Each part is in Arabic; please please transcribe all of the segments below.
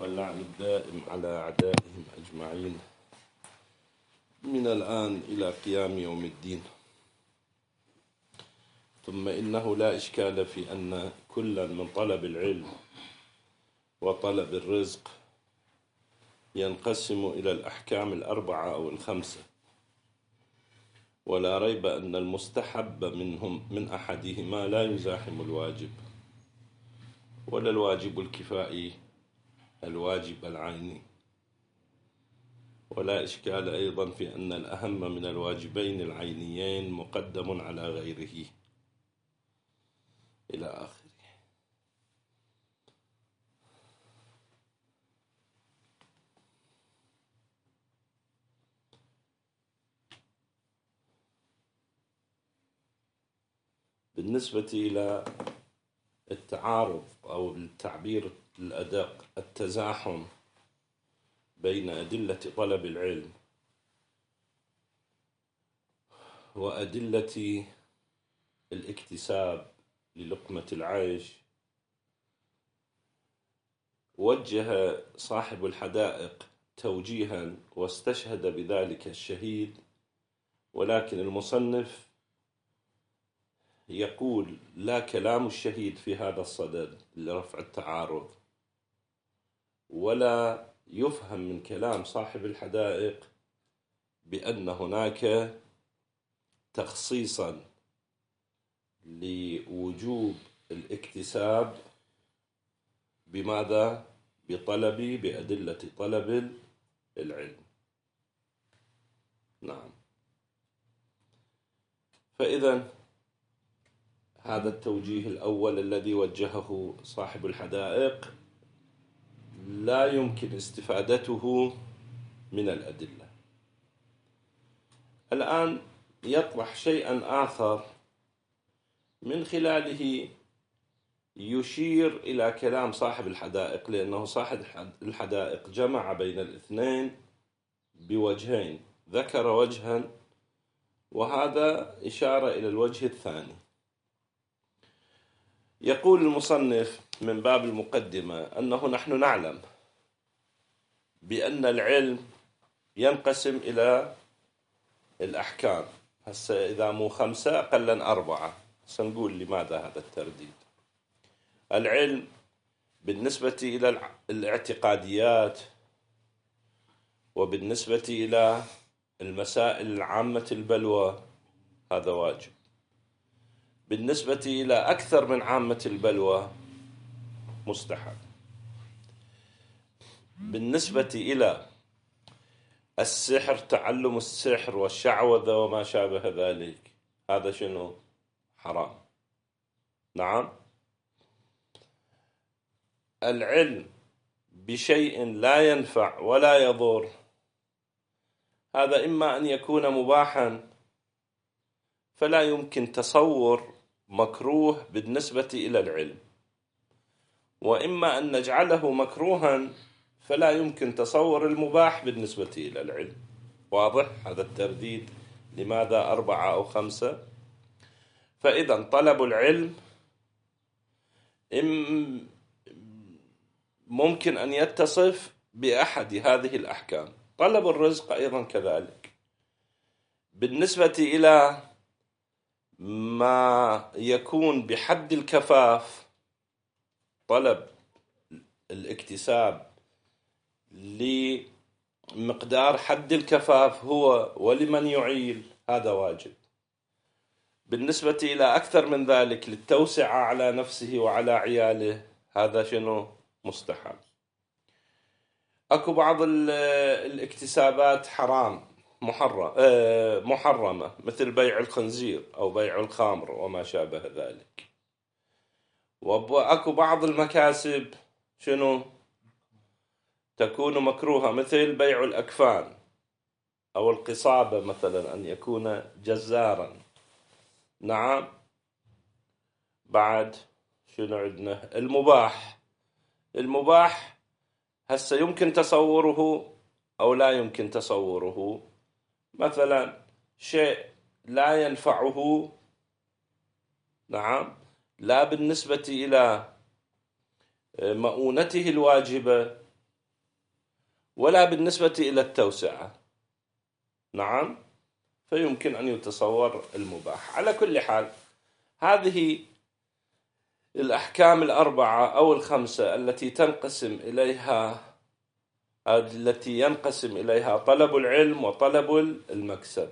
واللعن الدائم على أعدائهم أجمعين من الآن إلى قيام يوم الدين. ثم إنه لا إشكال في أن كلا من طلب العلم وطلب الرزق ينقسم إلى الأحكام الأربعة أو الخمسة، ولا ريب أن المستحب من أحدهما لا يزاحم الواجب، ولا الواجب الكفائي الواجب العيني. ولا إشكال أيضا في أن الأهم من الواجبين العينيين مقدم على غيره إلى آخره. بالنسبة إلى التعارض أو بالتعبير الأدق التزاحم بين أدلة طلب العلم وأدلة الاكتساب للقمة العيش، وجه صاحب الحدائق توجيها واستشهد بذلك الشهيد، ولكن المصنف يقول لا كلام الشهيد في هذا الصدد لرفع التعارض، ولا يفهم من كلام صاحب الحدائق بأن هناك تخصيصا لوجوب الاكتساب بماذا؟ بأدلة طلب العلم. نعم. فإذا هذا التوجيه الأول الذي وجهه صاحب الحدائق لا يمكن استفادته من الأدلة. الآن يطرح شيئا آخر من خلاله يشير إلى كلام صاحب الحدائق، لأنه صاحب الحدائق جمع بين الاثنين بوجهين، ذكر وجها وهذا إشارة إلى الوجه الثاني. يقول المصنف من باب المقدمة أنه نحن نعلم بأن العلم ينقسم إلى الأحكام، هسه إذا مو 5 أقلا 4. سنقول لماذا هذا الترديد. العلم بالنسبة إلى الاعتقاديات وبالنسبة إلى المسائل العامة البلوى هذا واجب. بالنسبة إلى أكثر من عامة البلوى مستحب. بالنسبة إلى السحر، تعلم السحر والشعوذة وما شابه ذلك، هذا شنو؟ حرام. نعم. العلم بشيء لا ينفع ولا يضر، هذا إما أن يكون مباحا فلا يمكن تصور مكروه بالنسبة إلى العلم، وإما أن نجعله مكروها فلا يمكن تصور المباح بالنسبة إلى العلم. واضح هذا الترديد؟ لماذا 4 أو 5؟ فإذا طلب العلم ممكن أن يتصف بأحد هذه الأحكام. طلب الرزق أيضا كذلك. بالنسبة إلى ما يكون بحد الكفاف، طلب الاكتساب لمقدار حد الكفاف هو ولمن يعيل، هذا واجب. بالنسبة إلى أكثر من ذلك للتوسعة على نفسه وعلى عياله، هذا شنو؟ مستحب. أكو بعض الاكتسابات حرام محرمة، مثل بيع الخنزير أو بيع الخمر وما شابه ذلك. وأكو بعض المكاسب شنو؟ تكون مكروهة، مثل بيع الأكفان أو القصابة مثلا، أن يكون جزارا. نعم. بعد شنو عندنا؟ المباح هسه يمكن تصوره أو لا يمكن تصوره. مثلا شيء لا ينفعه، نعم، لا بالنسبة إلى مؤونته الواجبة ولا بالنسبة إلى التوسعة. نعم، فيمكن أن يتصور المباح. على كل حال، هذه الأحكام الأربعة أو الخمسة التي ينقسم إليها طلب العلم وطلب المكسب.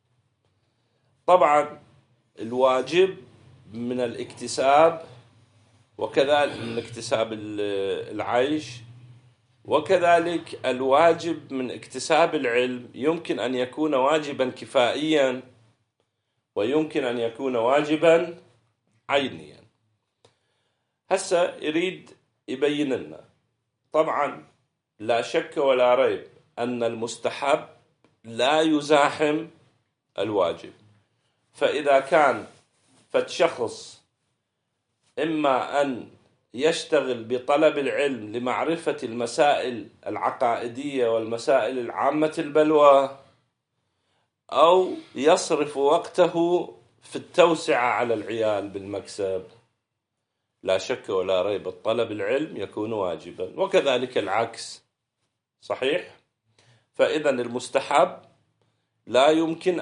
طبعا الواجب من الاكتساب، وكذلك من اكتساب العيش، وكذلك الواجب من اكتساب العلم يمكن أن يكون واجبا كفائيا، ويمكن أن يكون واجبا عينيا. هسه يريد يبين لنا، طبعا لا شك ولا ريب أن المستحب لا يزاحم الواجب. فإذا كان فالشخص إما أن يشتغل بطلب العلم لمعرفة المسائل العقائدية والمسائل العامة البلوى، أو يصرف وقته في التوسعة على العيال بالمكسب، لا شك ولا ريب طلب العلم يكون واجبا، وكذلك العكس صحيح. فإذا المستحب لا يمكن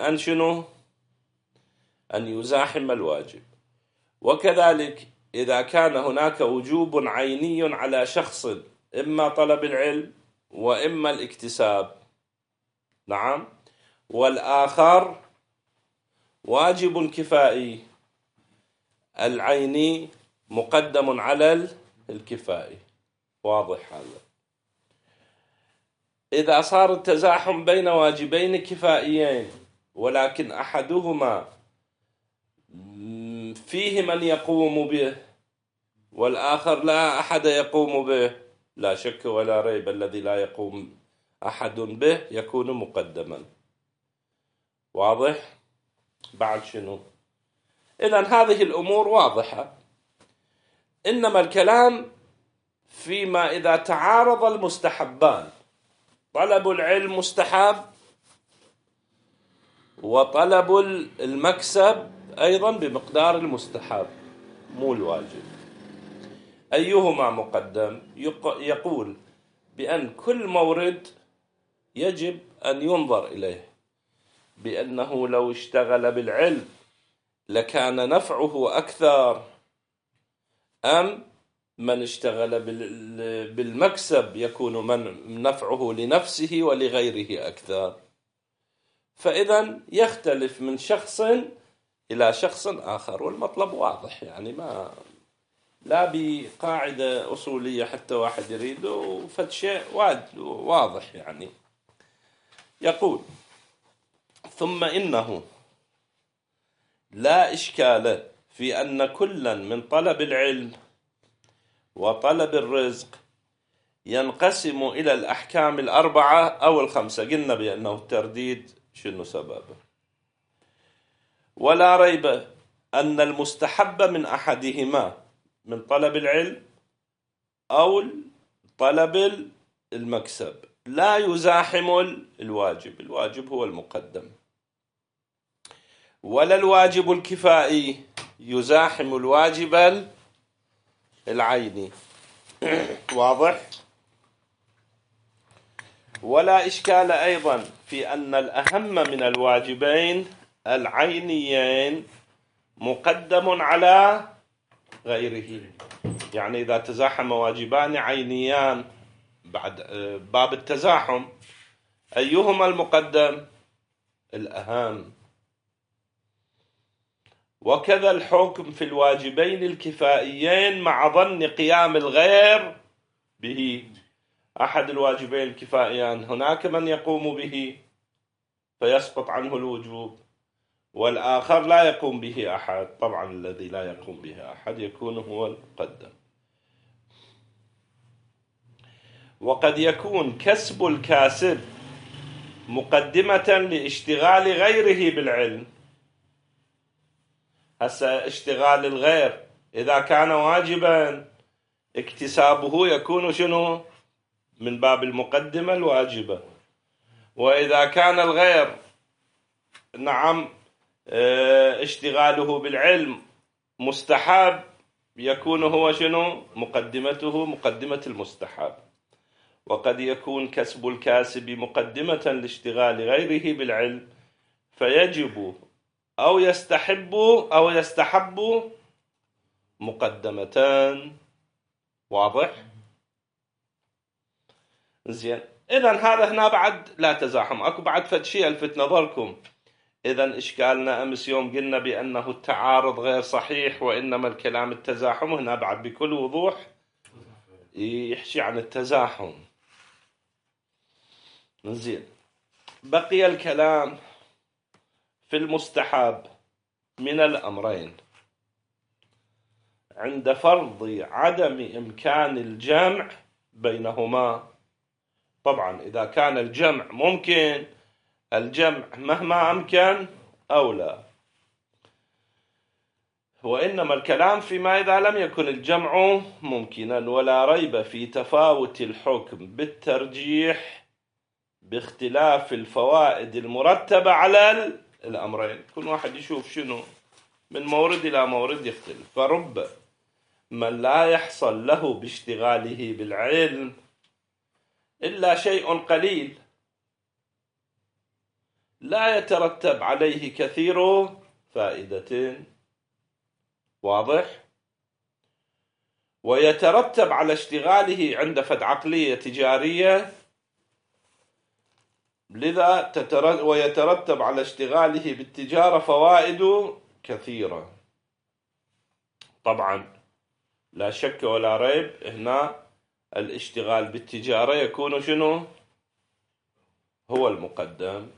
أن يزاحم الواجب. وكذلك إذا كان هناك وجوب عيني على شخص، إما طلب العلم وإما الاكتساب، نعم، والآخر واجب كفائي، العيني مقدم على الكفائي. واضح هذا؟ إذا صار التزاحم بين واجبين كفائيين، ولكن أحدهما فيه من يقوم به والآخر لا أحد يقوم به، لا شك ولا ريب الذي لا يقوم أحد به يكون مقدما. واضح؟ بعد شنو؟ إذن هذه الأمور واضحة. إنما الكلام فيما إذا تعارض المستحبان، طلب العلم مستحب وطلب المكسب أيضا بمقدار المستحب مو الواجب، أيهما مقدم؟ يقول بأن كل مورد يجب أن ينظر إليه، بأنه لو اشتغل بالعلم لكان نفعه أكثر، أم من اشتغل بالمكسب يكون من نفعه لنفسه ولغيره أكثر. فإذا يختلف من شخص إلى شخص آخر، والمطلب واضح، يعني لا بقاعدة أصولية حتى واحد يريده فشيء واضح يعني. يقول: ثم إنه لا إشكال في أن كلا من طلب العلم وطلب الرزق ينقسم إلى الأحكام الأربعة أو الخمسة. قلنا بأنه الترديد شنو سببه؟ ولا ريب أن المستحب من أحدهما من طلب العلم أو طلب المكسب لا يزاحم الواجب، الواجب هو المقدم، ولا الواجب الكفائي يزاحم الواجب العيني. واضح؟ ولا إشكال أيضا في أن الأهم من الواجبين العينيين مقدم على غيره. يعني إذا تزاحم واجبان عينيان بعد باب التزاحم، أيهما المقدم؟ الأهم. وكذا الحكم في الواجبين الكفائيين مع ظن قيام الغير به. أحد الواجبين الكفائيان هناك من يقوم به فيسقط عنه الوجوب، والآخر لا يقوم به أحد. طبعا الذي لا يقوم به أحد يكون هو المقدم. وقد يكون كسب الكاسب مقدمة لاشتغال غيره بالعلم. هسه اشتغال الغير إذا كان واجبا اكتسابه يكون شنو؟ من باب المقدمة الواجبة. وإذا كان الغير نعم اشتغاله بالعلم مستحب يكون هو شنو؟ مقدمته مقدمة المستحب. وقد يكون كسب الكاسب مقدمة لاشتغال غيره بالعلم، فيجب أو يستحب مقدمتان. واضح؟ زين. إذن هذا هنا بعد لا تزاحم، أكو بعد فد شيء ألفت نظركم. إذن إشكالنا أمس يوم قلنا بأنه التعارض غير صحيح وإنما الكلام التزاحم، هنا بعد بكل وضوح يحكي عن التزاحم. زين. بقي الكلام في المستحب من الأمرين عند فرض عدم إمكان الجمع بينهما. طبعا إذا كان الجمع ممكن، الجمع مهما أمكن أولى، وإنما الكلام فيما إذا لم يكن الجمع ممكنا. ولا ريب في تفاوت الحكم بالترجيح باختلاف الفوائد المرتبة على الأمرين. كل واحد يشوف شنو من مورد إلى مورد يختلف. فرب من لا يحصل له باشتغاله بالعلم إلا شيء قليل لا يترتب عليه كثير فائدة. واضح؟ ويترتب على اشتغاله عند فد عقلية تجارية، لذا ويترتب على اشتغاله بالتجارة فوائد كثيرة. طبعا لا شك ولا ريب هنا الاشتغال بالتجارة يكون شنو؟ هو المقدم.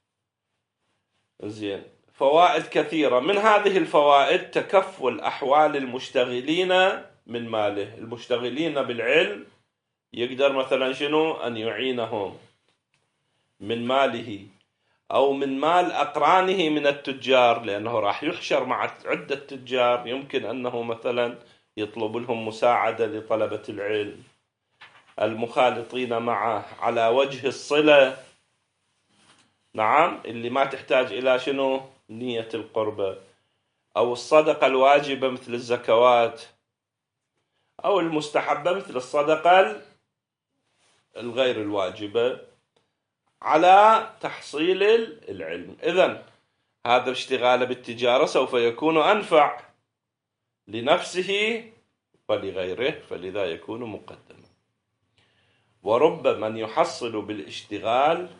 زين. فوائد كثيرة، من هذه الفوائد تكفل أحوال المشتغلين من ماله. المشتغلين بالعلم يقدر مثلا شنو؟ أن يعينهم من ماله أو من مال أقرانه من التجار، لأنه راح يحشر مع عدة تجار، يمكن أنه مثلا يطلب لهم مساعدة لطلبة العلم المخالطين معه على وجه الصلة. نعم، اللي ما تحتاج إلى شنو؟ نية القربة، أو الصدقة الواجبة مثل الزكوات، أو المستحبة مثل الصدقة الغير الواجبة على تحصيل العلم. إذن هذا اشتغال بالتجارة سوف يكون أنفع لنفسه ولغيره، فلذا يكون مقدما. ورب من يحصل بالاشتغال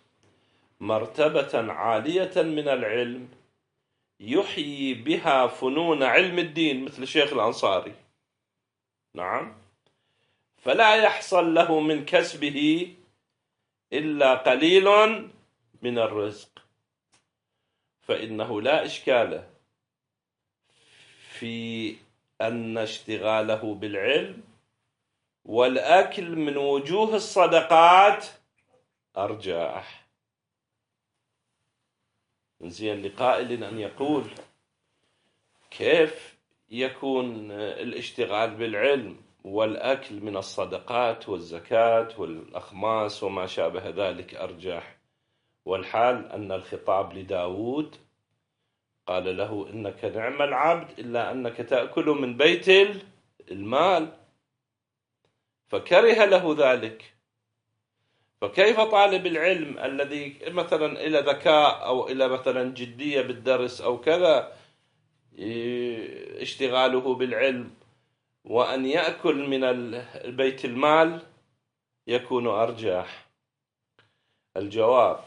مرتبة عالية من العلم يحيي بها فنون علم الدين مثل الشيخ الأنصاري. نعم. فلا يحصل له من كسبه إلا قليل من الرزق، فإنه لا إشكال في أن اشتغاله بالعلم والأكل من وجوه الصدقات أرجح. زين. لقائل أن يقول كيف يكون الاشتغال بالعلم والأكل من الصدقات والزكاة والأخماس وما شابه ذلك أرجح، والحال أن الخطاب لداود قال له إنك نعم العبد إلا أنك تأكل من بيت المال، فكره له ذلك. فكيف طالب العلم الذي مثلا إلى ذكاء أو إلى مثلا جدية بالدرس أو كذا اشتغاله بالعلم وأن يأكل من البيت المال يكون أرجح؟ الجواب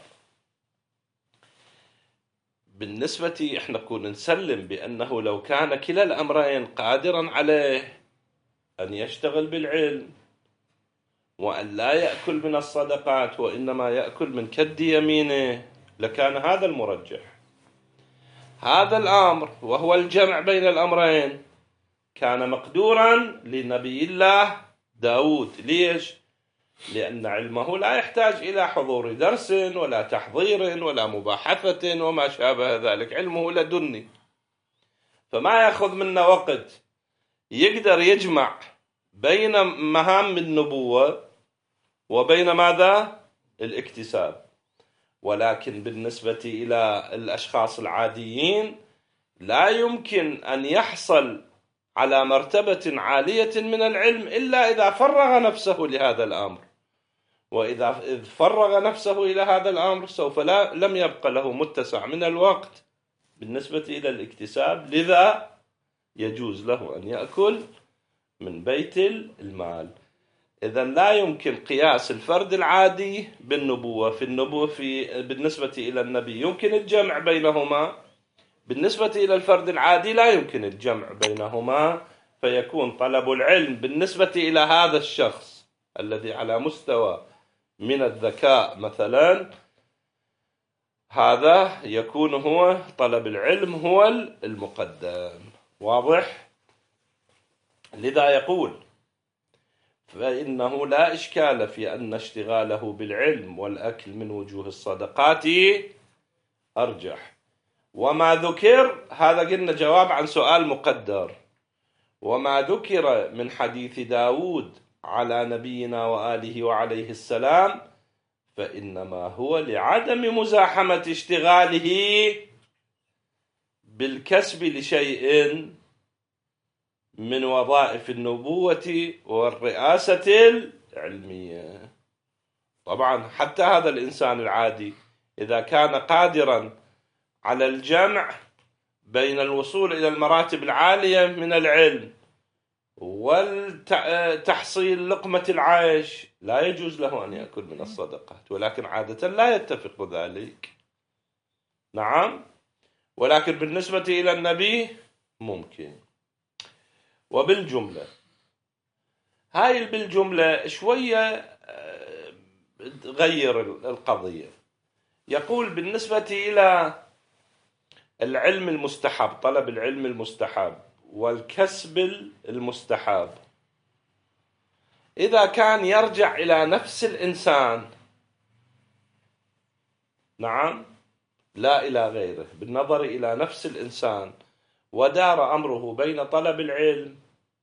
بالنسبة احنا نكون نسلم بأنه لو كان كلا الأمرين قادرا عليه أن يشتغل بالعلم وأن لا يأكل من الصدقات وإنما يأكل من كد يمينه لكان هذا المرجح. هذا الأمر وهو الجمع بين الأمرين كان مقدورا لنبي الله داود. ليش؟ لأن علمه لا يحتاج إلى حضور درس ولا تحضير ولا مباحثة وما شابه ذلك، علمه لدني، فما يأخذ منا وقت، يقدر يجمع بين مهام النبوة وبين ماذا؟ الاكتساب. ولكن بالنسبة إلى الأشخاص العاديين لا يمكن أن يحصل على مرتبة عالية من العلم إلا إذا فرغ نفسه لهذا الأمر، وإذا فرغ نفسه إلى هذا الأمر سوف لم يبقى له متسع من الوقت بالنسبة إلى الاكتساب، لذا يجوز له أن يأكل من بيت المال. إذن لا يمكن قياس الفرد العادي بالنبوة. بالنسبة إلى النبي يمكن الجمع بينهما، بالنسبة إلى الفرد العادي لا يمكن الجمع بينهما، فيكون طلب العلم بالنسبة إلى هذا الشخص الذي على مستوى من الذكاء مثلا، هذا يكون هو طلب العلم هو المقدم. واضح؟ لذا يقول فإنه لا إشكال في أن اشتغاله بالعلم والأكل من وجوه الصدقات أرجح. وما ذكر، هذا قلنا جواب عن سؤال مقدر، وما ذكر من حديث داود على نبينا وآله وعليه السلام فإنما هو لعدم مزاحمة اشتغاله بالكسب لشيء من وظائف النبوة والرئاسة العلمية. طبعا حتى هذا الإنسان العادي إذا كان قادرا على الجمع بين الوصول إلى المراتب العالية من العلم والتحصيل لقمة العيش، لا يجوز له أن يأكل من الصدقات، ولكن عادة لا يتفق ذلك. نعم، ولكن بالنسبة إلى النبي ممكن. وبالجملة، هاي بالجملة شوية غير القضية. يقول بالنسبة إلى العلم المستحب، طلب العلم المستحب والكسب المستحب، إذا كان يرجع إلى نفس الإنسان، نعم، لا إلى غيره، بالنظر إلى نفس الإنسان، ودار أمره بين طلب العلم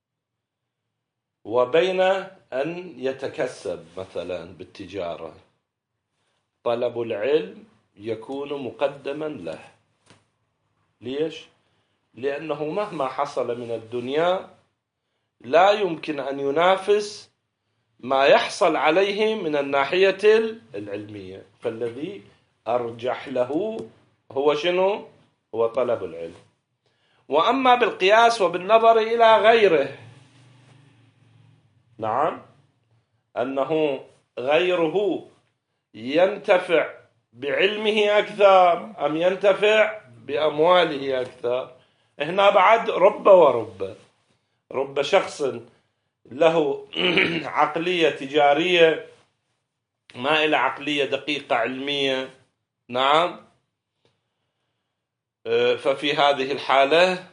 وبين أن يتكسب مثلا بالتجارة، طلب العلم يكون مقدما له. ليش؟ لأنه مهما حصل من الدنيا لا يمكن أن ينافس ما يحصل عليه من الناحية العلمية، فالذي أرجح له هو شنو؟ هو طلب العلم. وأما بالقياس وبالنظر إلى غيره، نعم، أنه غيره ينتفع بعلمه أكثر أم ينتفع بأمواله أكثر، هنا بعد رب شخص له عقلية تجارية ما إلى عقلية دقيقة علمية، نعم، ففي هذه الحالة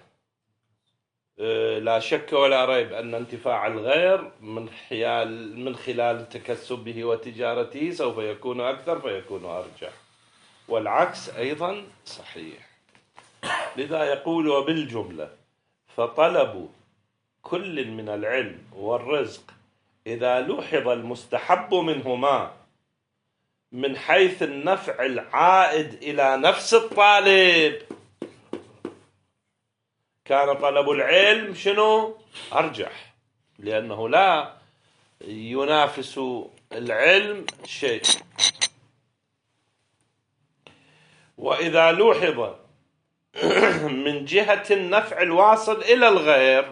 لا شك ولا ريب أن انتفاع الغير من خلال تكسبه وتجارته سوف يكون أكثر فيكون أرجح، والعكس أيضا صحيح. لذا يقول وبالجملة فطلب كل من العلم والرزق إذا لوحظ المستحب منهما من حيث النفع العائد إلى نفس الطالب كان طلب العلم شنو؟ أرجح، لأنه لا ينافس العلم شيء. وإذا لوحظ من جهة النفع الواصل إلى الغير،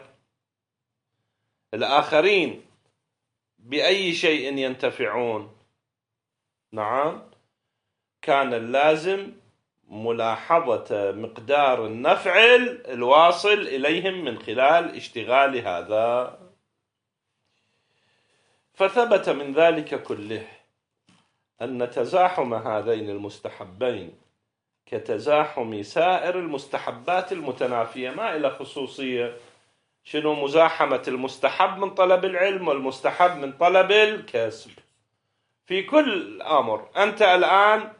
الآخرين بأي شيء ينتفعون، نعم، كان اللازم ملاحظة مقدار النفع الواصل إليهم من خلال اشتغال هذا. فثبت من ذلك كله أن تزاحم هذين المستحبين كتزاحم سائر المستحبات المتنافية، ما إلى خصوصية. شنو مزاحمة المستحب من طلب العلم والمستحب من طلب الكسب في كل أمر. أنت الآن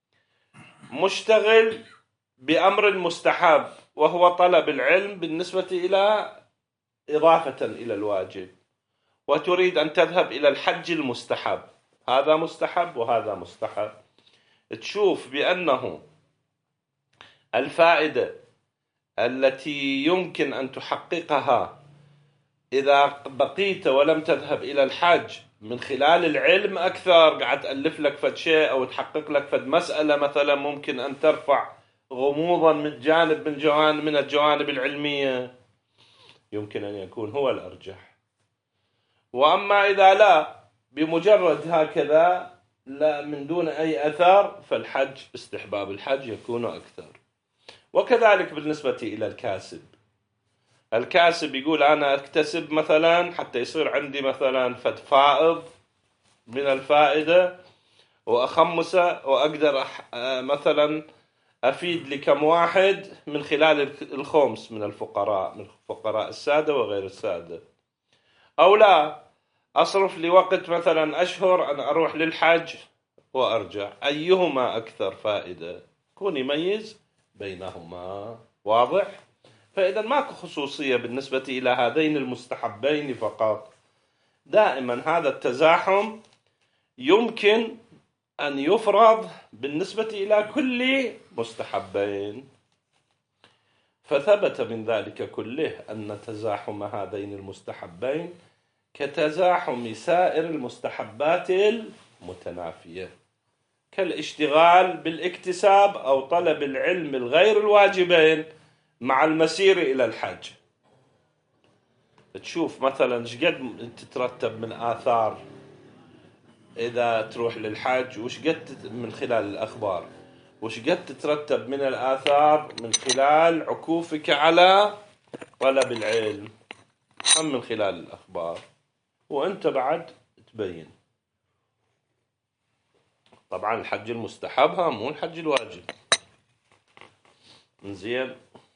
مشتغل بأمر مستحب وهو طلب العلم بالنسبة إلى إضافة إلى الواجب، وتريد أن تذهب إلى الحج المستحب، هذا مستحب وهذا مستحب، تشوف بأنه الفائدة التي يمكن أن تحققها إذا بقيت ولم تذهب إلى الحج من خلال العلم أكثر، قاعد تألف لك فد شيء أو تحقق لك فد مسألة مثلا ممكن أن ترفع غموضا من جانب من الجوانب العلمية، يمكن أن يكون هو الأرجح. وأما إذا لا، بمجرد هكذا لا من دون أي أثر، فالحج استحباب الحج يكون أكثر. وكذلك بالنسبة إلى الكاسب، الكاسب يقول أنا أكتسب مثلا حتى يصير عندي مثلا فد فائض من الفائدة وأخمسه وأقدر مثلا أفيد لكم واحد من خلال الخمس من الفقراء، من فقراء السادة وغير السادة. أو لا، أصرف لي وقت مثلا أشهر أن أروح للحج وأرجع، أيهما أكثر فائدة؟ كون يميز بينهما. واضح؟ فإذا ماكو خصوصية بالنسبة إلى هذين المستحبين فقط، دائما هذا التزاحم يمكن أن يفرض بالنسبة إلى كل مستحبين. فثبت من ذلك كله أن تزاحم هذين المستحبين كتزاحم سائر المستحبات المتنافية، كالاشتغال بالاكتساب أو طلب العلم الغير الواجبين مع المسير إلى الحج. تشوف مثلا شقد تترتب من آثار إذا تروح للحج، وش قد من خلال الأخبار، وش قد تترتب من الآثار من خلال عكوفك على طلب العلم، أم من خلال الأخبار، وأنت بعد تبين. طبعا الحج المستحب ها، مو الحج الواجب. زين.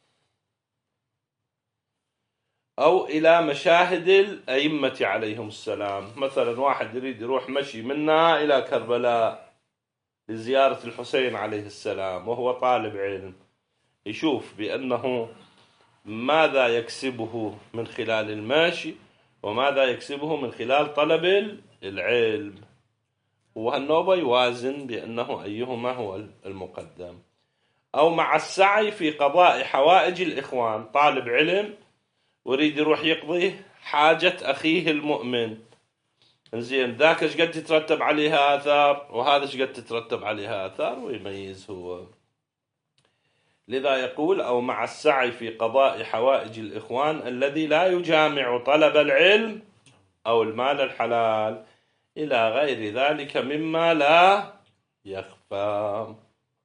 أو إلى مشاهد الأئمة عليهم السلام، مثلا واحد يريد يروح مشي منا إلى كربلاء لزيارة الحسين عليه السلام وهو طالب علم، يشوف بأنه ماذا يكسبه من خلال المشي وماذا يكسبه من خلال طلب العلم، وهالنوبة يوازن بأنه أيهما هو المقدم. أو مع السعي في قضاء حوائج الإخوان، طالب علم ويريد يروح يقضي حاجة أخيه المؤمن، زين، ذاك ايش قد تترتب عليها آثار وهذا ايش قد تترتب عليها آثار، ويميز هو. لذا يقول أو مع السعي في قضاء حوائج الإخوان الذي لا يجامع طلب العلم أو المال الحلال إلى غير ذلك مما لا يخفى.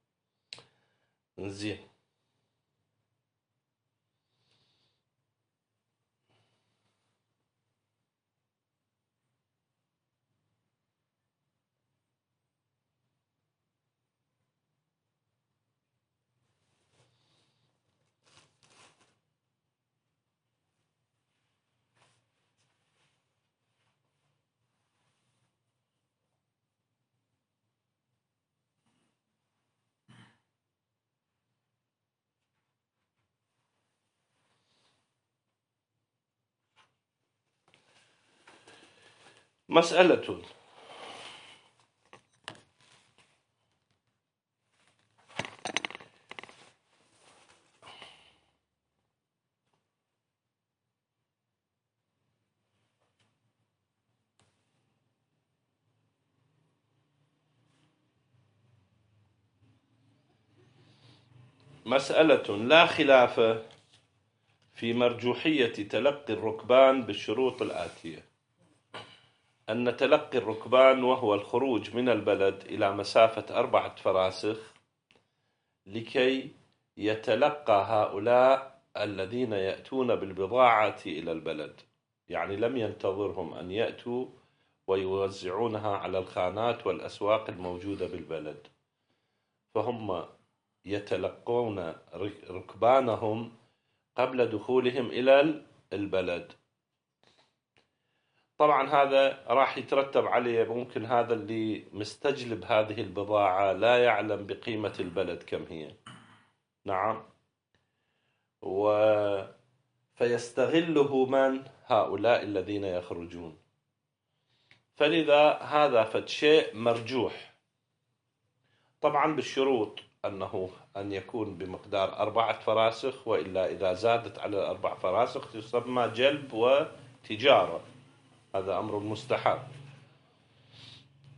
زين. مسألة لا خلاف في مرجوحية تلقي الركبان بالشروط الآتية: أن تلقي الركبان وهو الخروج من البلد إلى مسافة 4 فراسخ لكي يتلقى هؤلاء الذين يأتون بالبضاعة إلى البلد، يعني لم ينتظرهم أن يأتوا ويوزعونها على الخانات والأسواق الموجودة بالبلد، فهم يتلقون ركبانهم قبل دخولهم إلى البلد. طبعا هذا راح يترتب عليه، ممكن هذا اللي مستجلب هذه البضاعة لا يعلم بقيمة البلد كم هي، نعم، فيستغله من هؤلاء الذين يخرجون. فلذا هذا فد شيء مرجوح، طبعا بالشروط أن يكون بمقدار 4 فراسخ، وإلا إذا زادت على 4 فراسخ تسمى جلب وتجارة، هذا أمر مستحب.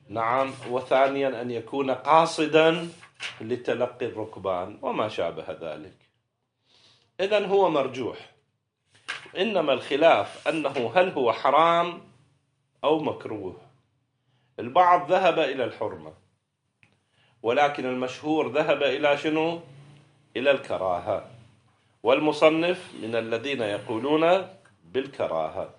نعم. وثانيا أن يكون قاصدا لتلقي الركبان وما شابه ذلك. إذن هو مرجوح، إنما الخلاف أنه هل هو حرام أو مكروه. البعض ذهب إلى الحرمة، ولكن المشهور ذهب إلى شنو؟ إلى الكراهة، والمصنف من الذين يقولون بالكراهة.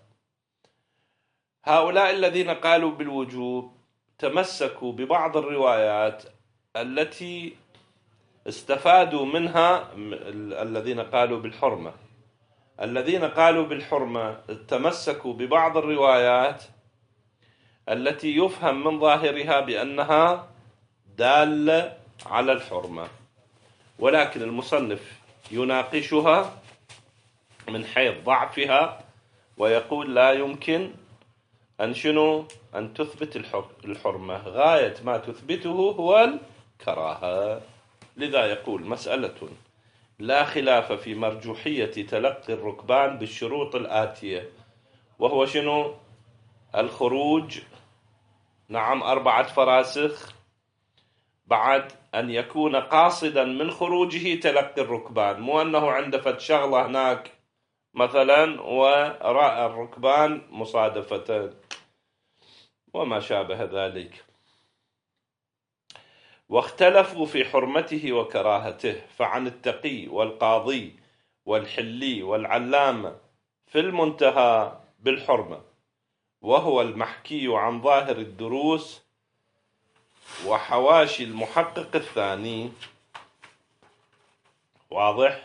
هؤلاء الذين قالوا بالوجوب تمسكوا ببعض الروايات التي استفادوا منها الذين قالوا بالحرمة. الذين قالوا بالحرمة تمسكوا ببعض الروايات التي يفهم من ظاهرها بأنها دالة على الحرمة، ولكن المصنف يناقشها من حيث ضعفها ويقول لا يمكن أن تثبت الحرمة، غاية ما تثبته هو الكراهة. لذا يقول مسألة لا خلاف في مرجوحية تلقي الركبان بالشروط الآتية، وهو شنو؟ الخروج، نعم، 4 فراسخ، بعد أن يكون قاصدا من خروجه تلقي الركبان، مو أنه عنده فد شغلة هناك مثلا ورأى الركبان مصادفة وما شابه ذلك. واختلفوا في حرمته وكراهته، فعن التقي والقاضي والحلي والعلامة في المنتهى بالحرمة، وهو المحكي عن ظاهر الدروس وحواشي المحقق الثاني. واضح؟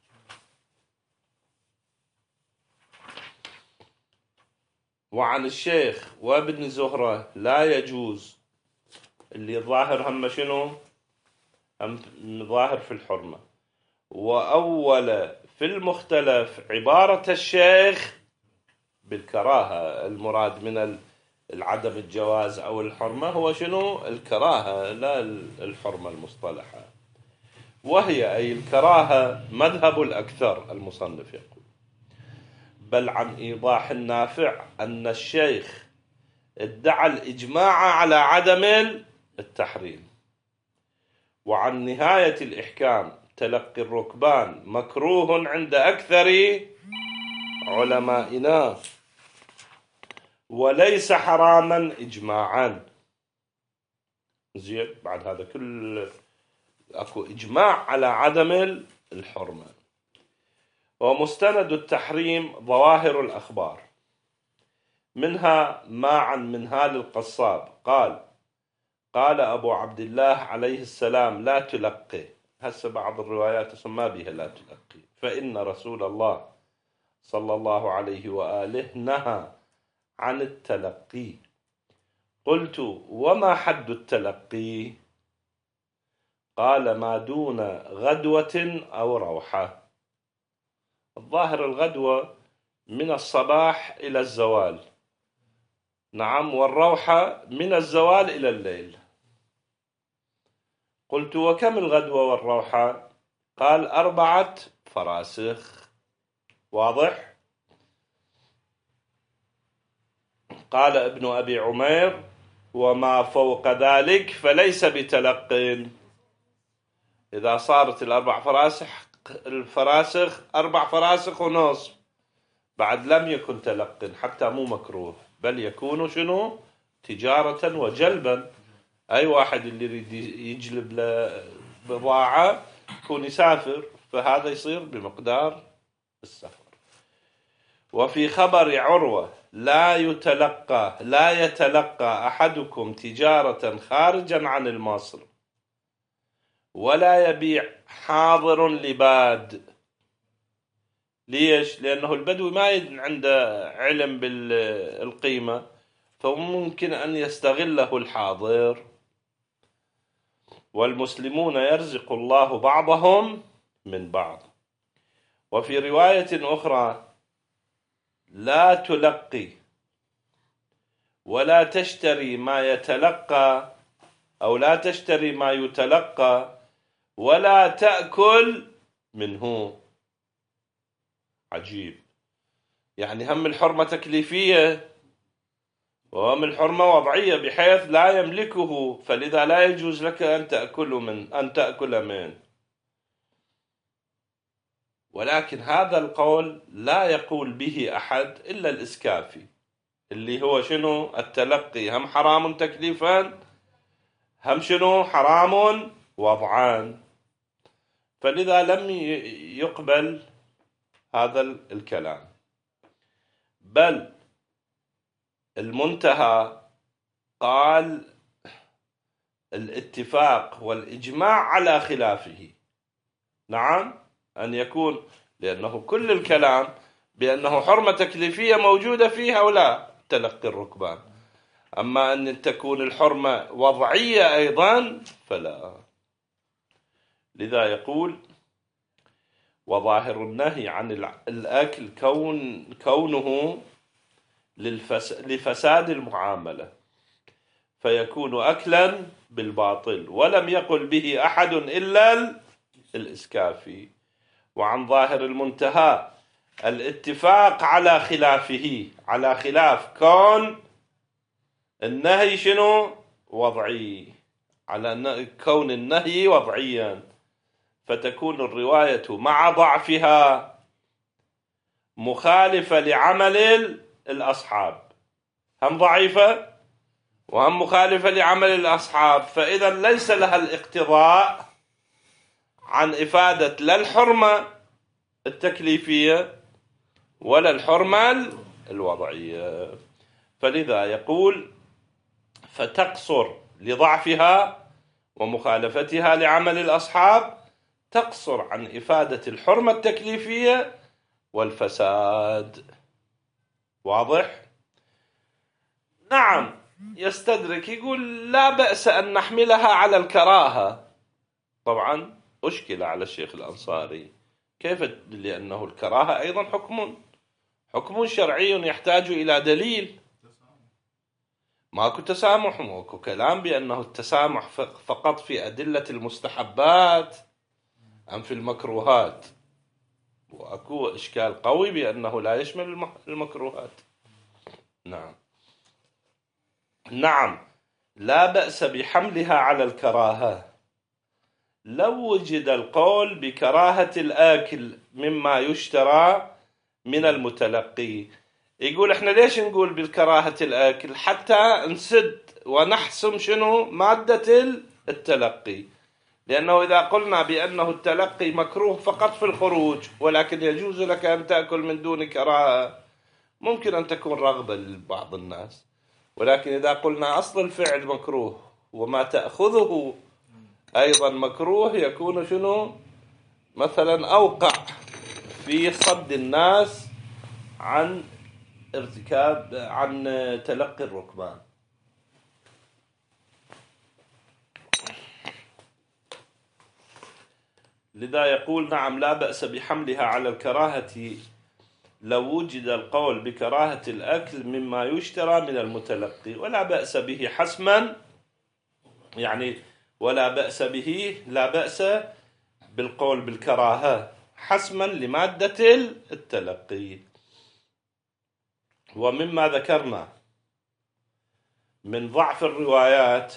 وعن الشيخ وابن زهرة لا يجوز، اللي ظاهر هم شنو؟ هم ظاهر في الحرمة. وأول في المختلف عبارة الشيخ بالكراهة، المراد من العدم الجواز أو الحرمة هو شنو؟ الكراهة، لا الحرمة المصطلحة، وهي أي الكراهة مذهب الأكثر. المصنف يقول بل عن إيضاح النافع أن الشيخ ادعى الإجماع على عدم التحريم. وعن نهاية الإحكام تلقي الركبان مكروه عند أكثر علمائنا وليس حراما إجماعا. زين، بعد هذا كل أكو إجماع على عدم الحرمة. ومستند التحريم ظواهر الأخبار، منها ما عن منهال القصاب قال أبو عبد الله عليه السلام لا تلقي. هسه بعض الروايات ما بها لا تلقي، فإن رسول الله صلى الله عليه وآله نهى عن التلقي. قلت وما حد التلقي؟ قال ما دون غدوة أو روحة. الظاهر الغدوة من الصباح إلى الزوال، نعم، والروحة من الزوال إلى الليل. قلت وكم الغدوة والروحة؟ قال 4 فراسخ. واضح؟ قال ابن أبي عمير وما فوق ذلك فليس بتلق. إذا صارت 4 فراسخ 4 فراسخ ونصف بعد لم يكن تلق، حتى مو مكروه، بل يكون شنو؟ تجارة وجلبا. أي واحد اللي يريد يجلب له بضاعة يكون يسافر، فهذا يصير بمقدار السفر. وفي خبر عروة لا يتلقى أحدكم تجارة خارجا عن المصر ولا يبيع حاضر لباد. ليش؟ لأنه البدوي ما عنده علم بالقيمة، فممكن أن يستغله الحاضر. والمسلمون يرزق الله بعضهم من بعض. وفي رواية أخرى لا تلقي ولا تشتري ما يتلقى، أو لا تشتري ما يتلقى ولا تأكل منه. عجيب، يعني هم الحرمة تكليفية وهو من حرمة وضعية بحيث لا يملكه، فلذا لا يجوز لك أن تأكل منه. ولكن هذا القول لا يقول به أحد إلا الإسكافي، اللي هو شنو؟ التلقي هم حرام تكليفا، هم شنو؟ حرام وضعان. فلذا لم يقبل هذا الكلام. بل المنتهى قال الاتفاق والإجماع على خلافه. نعم، أن يكون، لأنه كل الكلام بأنه حرمة تكليفية موجودة فيه أو لا تلقي الركبان، أما أن تكون الحرمة وضعية أيضا فلا. لذا يقول وظاهر النهي عن الأكل كونه لفساد المعاملة، فيكون أكلا بالباطل، ولم يقل به أحد إلا الإسكافي. وعن ظاهر المنتهى الاتفاق على خلافه، على خلاف كون النهي شنو؟ وضعي، على كون النهي وضعيا، فتكون الرواية مع ضعفها مخالفة لعمل الأصحاب، هم ضعيفة وهم مخالفة لعمل الأصحاب، فإذا ليس لها الاقتضاء عن إفادة لا الحرمة التكليفية ولا الحرمة الوضعية. فلذا يقول فتقصر لضعفها ومخالفتها لعمل الأصحاب، تقصر عن إفادة الحرمة التكليفية والفساد. واضح؟ نعم. يستدرك يقول لا بأس أن نحملها على الكراهة. طبعا أشكل على الشيخ الأنصاري، كيف؟ لأنه الكراهة أيضا حكم شرعي يحتاج إلى دليل. ماكو تسامح، ماكو كلام بأنه التسامح فقط في أدلة المستحبات أم في المكروهات، وأكو إشكال قوي بأنه لا يشمل المكروهات. نعم لا بأس بحملها على الكراهة لو وجد القول بكراهة الآكل مما يشترى من المتلقي. يقول احنا ليش نقول بالكراهة الآكل؟ حتى نسد ونحسم شنو مادة التلقي، لأنه إذا قلنا بأنه التلقي مكروه فقط في الخروج ولكن يجوز لك أن تأكل من دون كراهة، ممكن أن تكون رغبة لبعض الناس. ولكن إذا قلنا أصل الفعل مكروه وما تأخذه أيضا مكروه، يكون شنو؟ مثلا أوقع في صد الناس عن تلقي الركبان. لذا يقول نعم لا بأس بحملها على الكراهة لو وجد القول بكراهة الأكل مما يشترى من المتلقي، ولا بأس به حسما، يعني ولا بأس به، لا بأس بالقول بالكراهة حسما لمادة التلقي. ومما ذكرنا من ضعف الروايات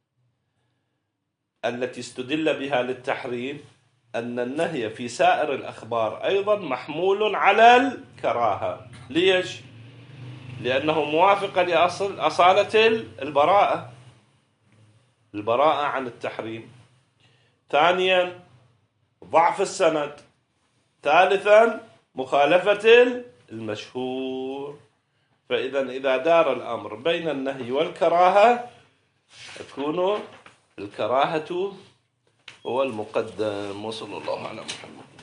التي استدل بها للتحريم أن النهي في سائر الأخبار أيضا محمول على الكراهة. ليش؟ لأنه موافق لأصالة البراءة عن التحريم. ثانيا ضعف السند. ثالثا مخالفة المشهور. إذا دار الأمر بين النهي والكراهة تكون الكراهة هو المقدم. وصلى الله على محمد.